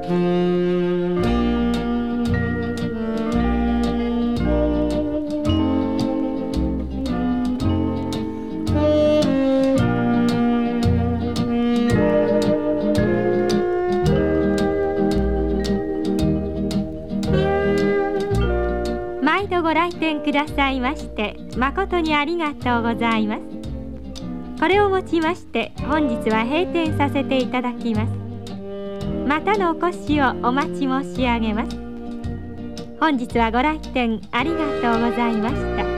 毎度ご来店くださいまして誠にありがとうございます。これをもちまして本日は閉店させていただきます。またのお越しをお待ち申し上げます。本日はご来店ありがとうございました。